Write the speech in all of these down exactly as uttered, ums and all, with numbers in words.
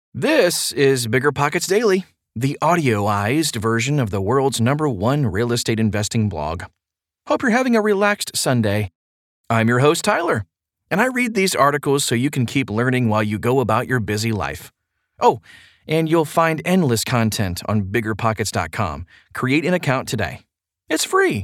This is Bigger Pockets Daily, the audioized version of the world's number one real estate investing blog. Hope you're having a relaxed Sunday. I'm your host, Tyler, and I read these articles so you can keep learning while you go about your busy life. Oh, and you'll find endless content on bigger pockets dot com. Create an account today. It's free.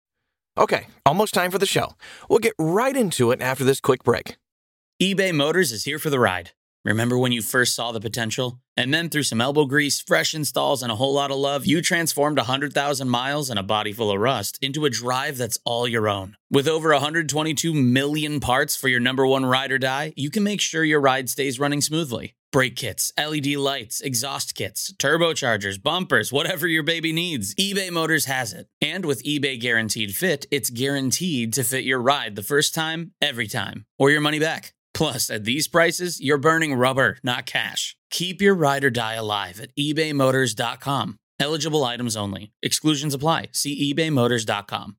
Okay, almost time for the show. We'll get right into it after this quick break. eBay Motors is here for the ride. Remember when you first saw the potential? And then through some elbow grease, fresh installs, and a whole lot of love, you transformed one hundred thousand miles and a body full of rust into a drive that's all your own. With over one hundred twenty-two million parts for your number one ride or die, you can make sure your ride stays running smoothly. Brake kits, L E D lights, exhaust kits, turbochargers, bumpers, whatever your baby needs, eBay Motors has it. And with eBay Guaranteed Fit, it's guaranteed to fit your ride the first time, every time, or your money back. Plus, at these prices, you're burning rubber, not cash. Keep your ride or die alive at ebay motors dot com. Eligible items only. Exclusions apply. See ebay motors dot com.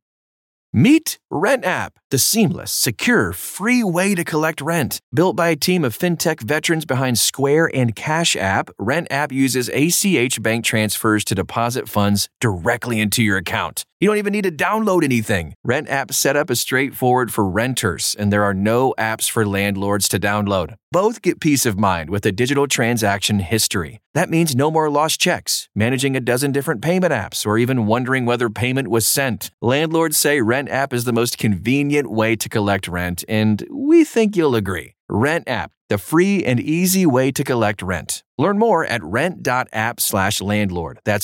Meet RentApp, the seamless, secure, free way to collect rent. Built by a team of fintech veterans behind Square and Cash App, RentApp uses A C H bank transfers to deposit funds directly into your account. You don't even need to download anything. RentApp setup is straightforward for renters, and there are no apps for landlords to download. Both get peace of mind with a digital transaction history. That means no more lost checks, managing a dozen different payment apps, or even wondering whether payment was sent. Landlords say RentApp is the most convenient way to collect rent, and we think you'll agree. RentApp, the free and easy way to collect rent. Learn more at rent.app slash landlord. That's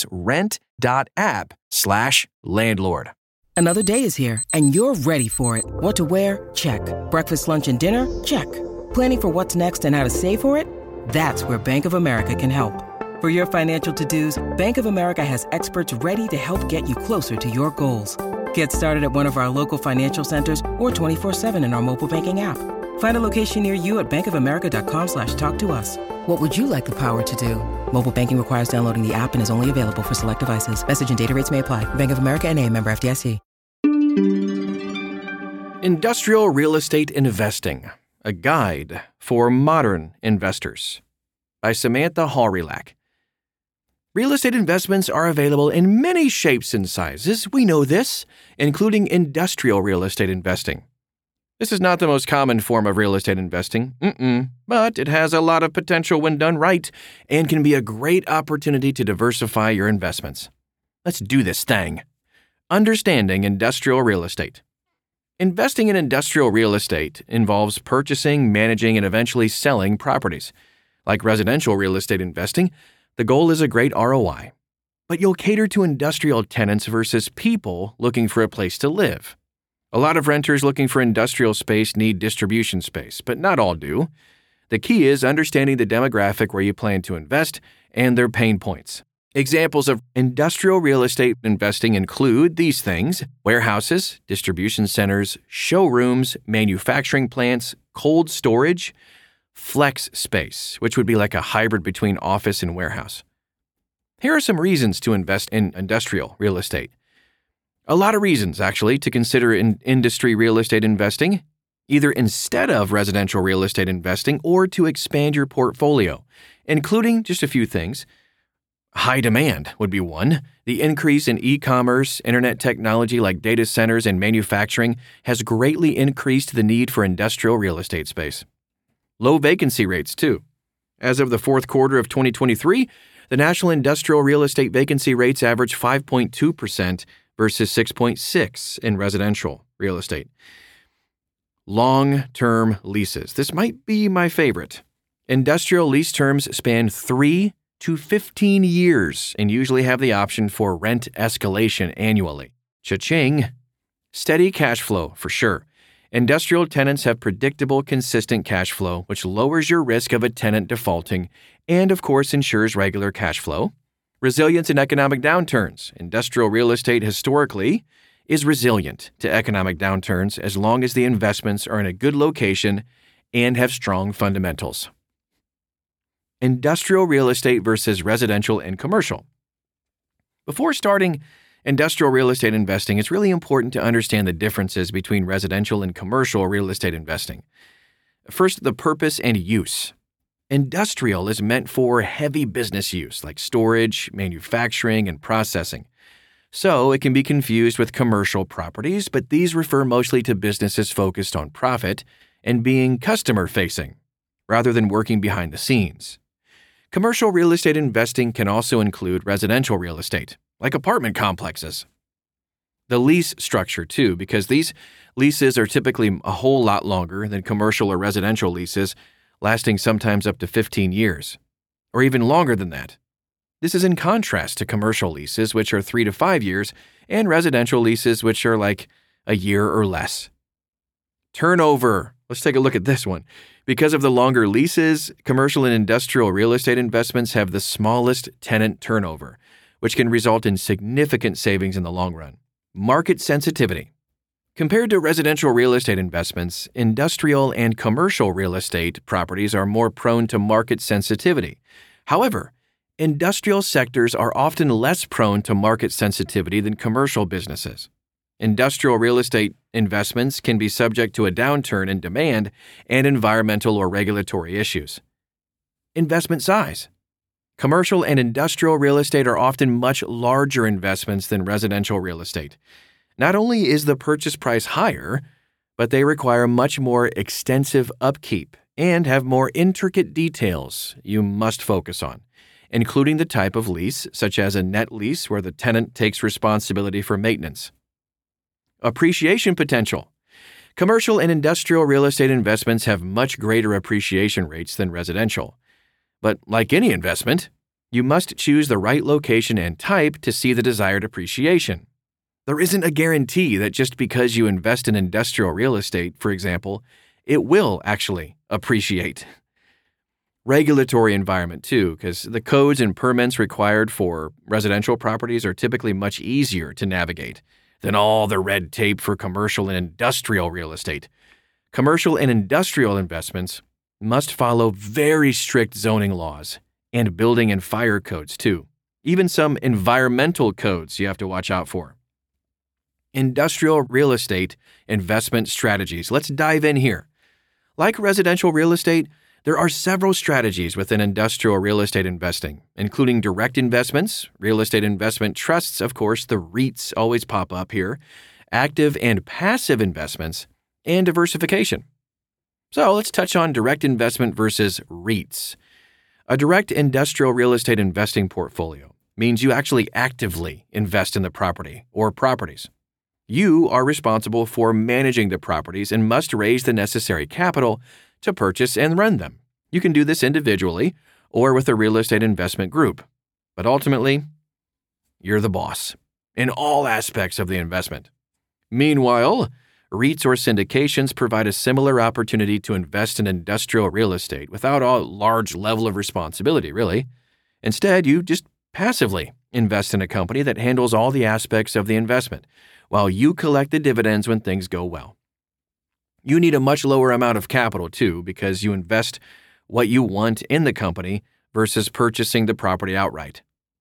rent.app slash landlord. Another day is here, and you're ready for it. What to wear? Check. Breakfast, lunch, and dinner? Check. Planning for what's next and how to save for it? That's where Bank of America can help. For your financial to-dos, Bank of America has experts ready to help get you closer to your goals. Get started at one of our local financial centers or twenty-four seven in our mobile banking app. Find a location near you at bankofamerica.com slash talk to us. What would you like the power to do? Mobile banking requires downloading the app and is only available for select devices. Message and data rates may apply. Bank of America N A, member F D I C. Industrial Real Estate Investing, a guide for modern investors, by Samantha Hawrylak. Real estate investments are available in many shapes and sizes. We know this, including industrial real estate investing. This is not the most common form of real estate investing, mm-mm, but it has a lot of potential when done right and can be a great opportunity to diversify your investments. Let's do this thing. Understanding industrial real estate. Investing in industrial real estate involves purchasing, managing, and eventually selling properties. Like residential real estate investing, the goal is a great R O I. But you'll cater to industrial tenants versus people looking for a place to live. A lot of renters looking for industrial space need distribution space, but not all do. The key is understanding the demographic where you plan to invest and their pain points. Examples of industrial real estate investing include these things: warehouses, distribution centers, showrooms, manufacturing plants, cold storage, flex space, which would be like a hybrid between office and warehouse. Here are some reasons to invest in industrial real estate. A lot of reasons, actually, to consider in industry real estate investing, either instead of residential real estate investing or to expand your portfolio, including just a few things. High demand would be one. The increase in e-commerce, internet technology like data centers and manufacturing has greatly increased the need for industrial real estate space. Low vacancy rates, too. As of the fourth quarter of twenty twenty-three, the national industrial real estate vacancy rates average five point two percent versus six point six percent in residential real estate. Long-term leases. This might be my favorite. Industrial lease terms span three to fifteen years and usually have the option for rent escalation annually. Cha-ching. Steady cash flow, for sure. Industrial tenants have predictable, consistent cash flow, which lowers your risk of a tenant defaulting and, of course, ensures regular cash flow. Resilience in economic downturns. Industrial real estate historically is resilient to economic downturns as long as the investments are in a good location and have strong fundamentals. Industrial real estate versus residential and commercial. Before starting industrial real estate investing, it's really important to understand the differences between residential and commercial real estate investing. First, the purpose and use. Industrial is meant for heavy business use like storage, manufacturing, and processing. So it can be confused with commercial properties, but these refer mostly to businesses focused on profit and being customer-facing, rather than working behind the scenes. Commercial real estate investing can also include residential real estate, like apartment complexes. The lease structure, too, because these leases are typically a whole lot longer than commercial or residential leases, lasting sometimes up to fifteen years, or even longer than that. This is in contrast to commercial leases, which are three to five years, and residential leases, which are like a year or less. Turnover. Let's take a look at this one. Because of the longer leases, commercial and industrial real estate investments have the smallest tenant turnover, which can result in significant savings in the long run. Market sensitivity. Compared to residential real estate investments, industrial and commercial real estate properties are more prone to market sensitivity. However, industrial sectors are often less prone to market sensitivity than commercial businesses. Industrial real estate investments can be subject to a downturn in demand and environmental or regulatory issues. Investment size. Commercial and industrial real estate are often much larger investments than residential real estate. Not only is the purchase price higher, but they require much more extensive upkeep and have more intricate details you must focus on, including the type of lease, such as a net lease where the tenant takes responsibility for maintenance. Appreciation potential. Commercial and industrial real estate investments have much greater appreciation rates than residential. But like any investment, you must choose the right location and type to see the desired appreciation. There isn't a guarantee that just because you invest in industrial real estate, for example, it will actually appreciate. Regulatory environment, too, because the codes and permits required for residential properties are typically much easier to navigate than all the red tape for commercial and industrial real estate. Commercial and industrial investments must follow very strict zoning laws and building and fire codes, too. Even some environmental codes you have to watch out for. Industrial real estate investment strategies. Let's dive in here. Like residential real estate, there are several strategies within industrial real estate investing, including direct investments, real estate investment trusts, of course, the REITs always pop up here, active and passive investments, and diversification. So let's touch on direct investment versus REITs. A direct industrial real estate investing portfolio means you actually actively invest in the property or properties. You are responsible for managing the properties and must raise the necessary capital to purchase and run them. You can do this individually or with a real estate investment group. But ultimately, you're the boss in all aspects of the investment. Meanwhile, REITs or syndications provide a similar opportunity to invest in industrial real estate without a large level of responsibility, really. Instead, you just passively invest in a company that handles all the aspects of the investment, while you collect the dividends when things go well. You need a much lower amount of capital, too, because you invest what you want in the company versus purchasing the property outright.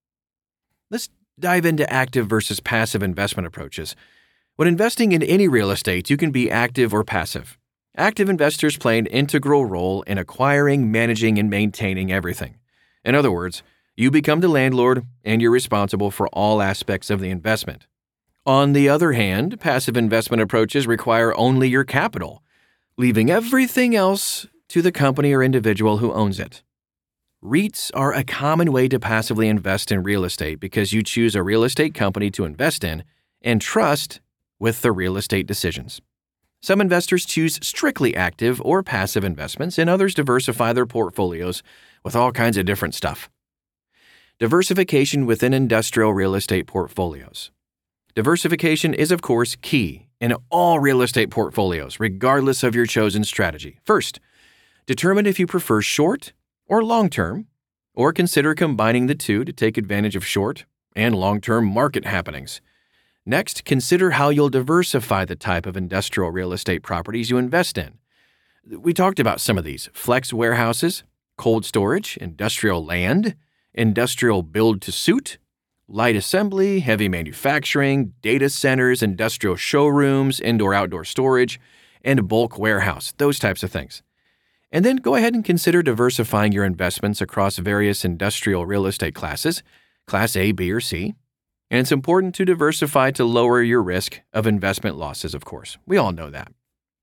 Let's dive into active versus passive investment approaches. When investing in any real estate, you can be active or passive. Active investors play an integral role in acquiring, managing, and maintaining everything. In other words, you become the landlord and you're responsible for all aspects of the investment. On the other hand, passive investment approaches require only your capital, leaving everything else to the company or individual who owns it. REITs are a common way to passively invest in real estate because you choose a real estate company to invest in and trust with the real estate decisions. Some investors choose strictly active or passive investments, and others diversify their portfolios with all kinds of different stuff. Diversification within industrial real estate portfolios. Diversification is, of course, key in all real estate portfolios, regardless of your chosen strategy. First, determine if you prefer short or long-term, or consider combining the two to take advantage of short and long-term market happenings. Next, consider how you'll diversify the type of industrial real estate properties you invest in. We talked about some of these: flex warehouses, cold storage, industrial land, industrial build-to-suit, light assembly, heavy manufacturing, data centers, industrial showrooms, indoor-outdoor storage, and bulk warehouse, those types of things. And then go ahead and consider diversifying your investments across various industrial real estate classes, Class A, B, or C. And it's important to diversify to lower your risk of investment losses, of course. We all know that.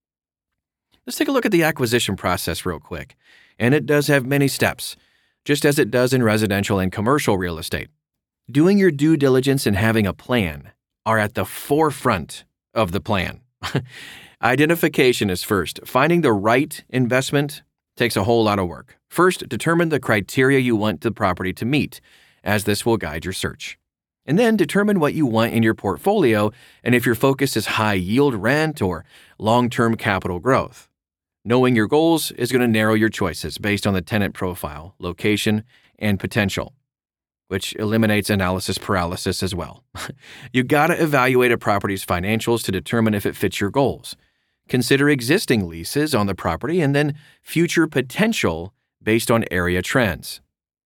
Let's take a look at the acquisition process real quick. And it does have many steps, just as it does in residential and commercial real estate. Doing your due diligence and having a plan are at the forefront of the plan. Identification is first. Finding the right investment takes a whole lot of work. First, determine the criteria you want the property to meet, as this will guide your search. And then determine what you want in your portfolio and if your focus is high yield rent or long-term capital growth. Knowing your goals is going to narrow your choices based on the tenant profile, location, and potential, which eliminates analysis paralysis as well. You got to evaluate a property's financials to determine if it fits your goals. Consider existing leases on the property and then future potential based on area trends.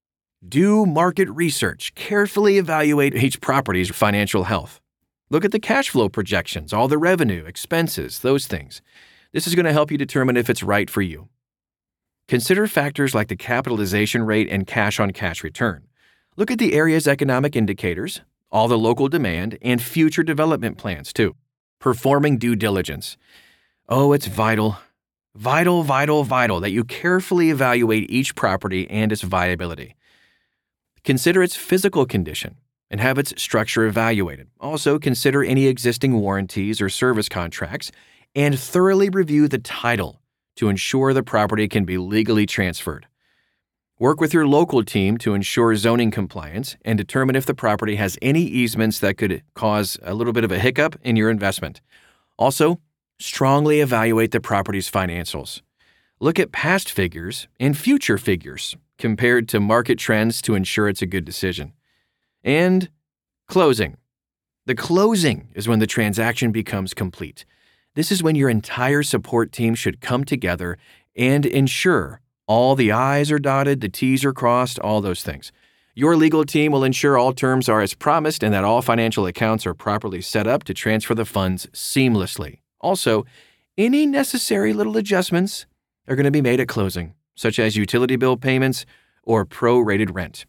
Do market research. Carefully evaluate each property's financial health. Look at the cash flow projections, all the revenue, expenses, those things. This is going to help you determine if it's right for you. Consider factors like the capitalization rate and cash-on-cash return. Look at the area's economic indicators, all the local demand, and future development plans, too. Performing due diligence. Oh, it's vital, vital, vital, vital that you carefully evaluate each property and its viability. Consider its physical condition and have its structure evaluated. Also, consider any existing warranties or service contracts and thoroughly review the title to ensure the property can be legally transferred. Work with your local team to ensure zoning compliance and determine if the property has any easements that could cause a little bit of a hiccup in your investment. Also, strongly evaluate the property's financials. Look at past figures and future figures compared to market trends to ensure it's a good decision. And closing. The closing is when the transaction becomes complete. This is when your entire support team should come together and ensure all the I's are dotted, the T's are crossed, all those things. Your legal team will ensure all terms are as promised and that all financial accounts are properly set up to transfer the funds seamlessly. Also, any necessary little adjustments are going to be made at closing, such as utility bill payments or prorated rent.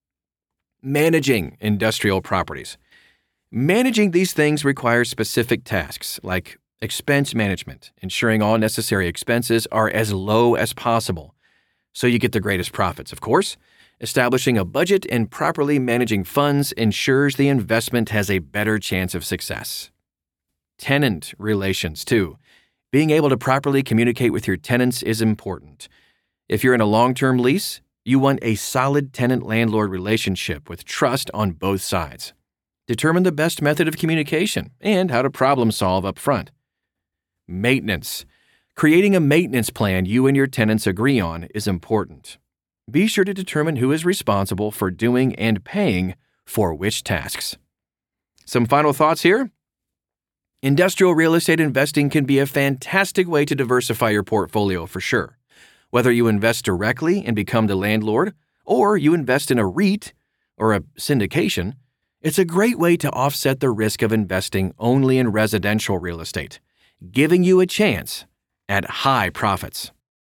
Managing industrial properties. Managing these things requires specific tasks like expense management, ensuring all necessary expenses are as low as possible so you get the greatest profits, of course. Establishing a budget and properly managing funds ensures the investment has a better chance of success. Tenant relations, too. Being able to properly communicate with your tenants is important. If you're in a long-term lease, you want a solid tenant-landlord relationship with trust on both sides. Determine the best method of communication and how to problem solve up front. Maintenance. Creating a maintenance plan you and your tenants agree on is important. Be sure to determine who is responsible for doing and paying for which tasks. Some final thoughts here. Industrial real estate investing can be a fantastic way to diversify your portfolio for sure. Whether you invest directly and become the landlord, or you invest in a REIT or a syndication, it's a great way to offset the risk of investing only in residential real estate, giving you a chance at high profits.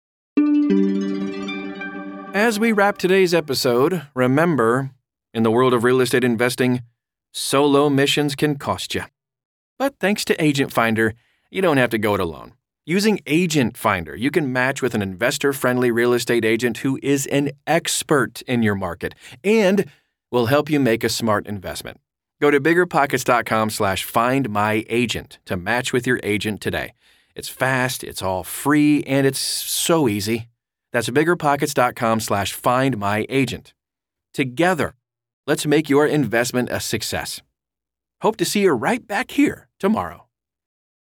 As we wrap today's episode, remember, in the world of real estate investing, solo missions can cost you. But thanks to Agent Finder, you don't have to go it alone. Using Agent Finder, you can match with an investor-friendly real estate agent who is an expert in your market and will help you make a smart investment. Go to biggerpockets.com slash find my agent to match with your agent today. It's fast, it's all free, and it's so easy. That's biggerpockets.com slash find my agent. Together, let's make your investment a success. Hope to see you right back here tomorrow.